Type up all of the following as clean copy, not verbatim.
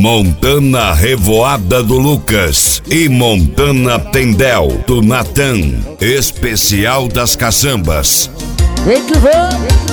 Montana Revoada do Lucas e Montana Tendel do Natan, especial das caçambas. Vem que vem.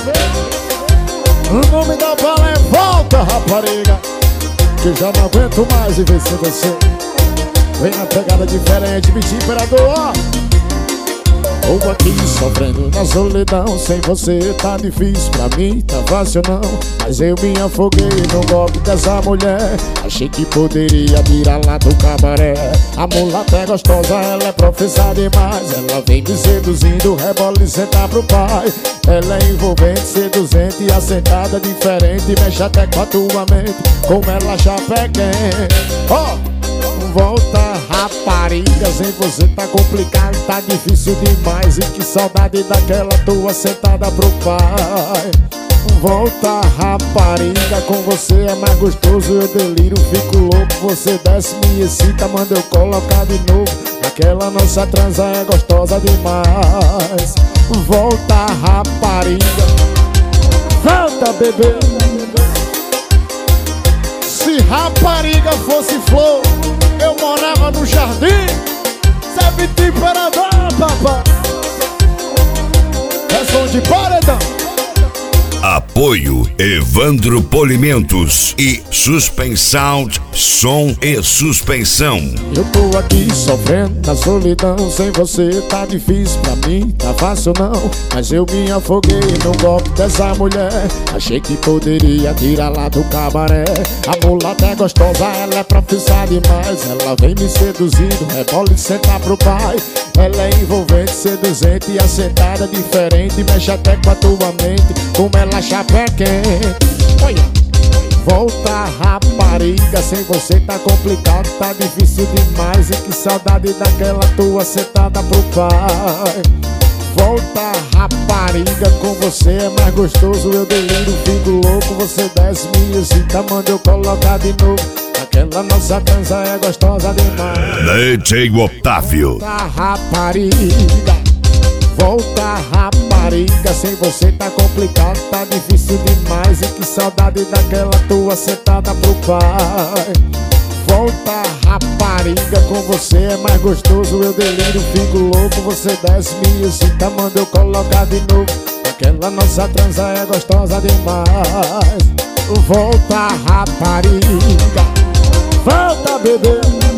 O nome da bala é Volta, rapariga, que já não aguento mais viver sem você. Vem na pegada diferente, bicho imperador. Ou aqui sofrendo na solidão, sem você tá difícil pra mim, tá fácil não. Mas eu me afoguei no golpe dessa mulher. Achei que poderia tirar lá do cabaré. A mulata é gostosa, ela é profissa demais. Ela vem me seduzindo, rebola e senta pro pai. Ela é envolvente, seduzente e assentada diferente. Mexe até com a tua mente, como ela chapequém. Volta, rapariga, sem você tá complicado, tá difícil demais. E que saudade daquela tua sentada pro pai. Volta, rapariga, com você é mais gostoso. Eu deliro, fico louco, você desce, me excita, manda eu colocar de novo. Aquela nossa transa é gostosa demais. Volta, rapariga, volta, bebê. Se rapariga fosse flor, eu morava no jardim. Serve temperador, papai. É som de paredão. Apoio Evandro Polimentos e Suspensound, som e suspensão. Eu tô aqui sofrendo na solidão, sem você tá difícil pra mim, tá fácil não. Mas eu me afoguei no golpe dessa mulher. Achei que poderia tirar lá do cabaré. A mulata é gostosa, ela é profissa demais. Ela vem me seduzindo, rebola e senta pro pai. Ela é envolvente, seduzente e assentada diferente. Mexe até com a tua mente, como ela chapequém. Olha. Volta, rapariga, sem você tá complicado, tá difícil demais. E que saudade daquela tua sentada pro pai. Volta, rapariga, com você é mais gostoso. Eu deliro, fico louco, você desce, me excita, manda eu colocar de novo. Aquela nossa dança é gostosa demais. DJ Otávio. Volta, rapariga, volta, rapariga, sem você tá complicado, tá difícil demais. E que saudade daquela tua sentada pro pai. Volta, rapariga, com você é mais gostoso. Eu deliro, fico louco, você desce, me excita, manda eu colocar de novo. Aquela nossa transa é gostosa demais. Volta, rapariga, volta, bebê.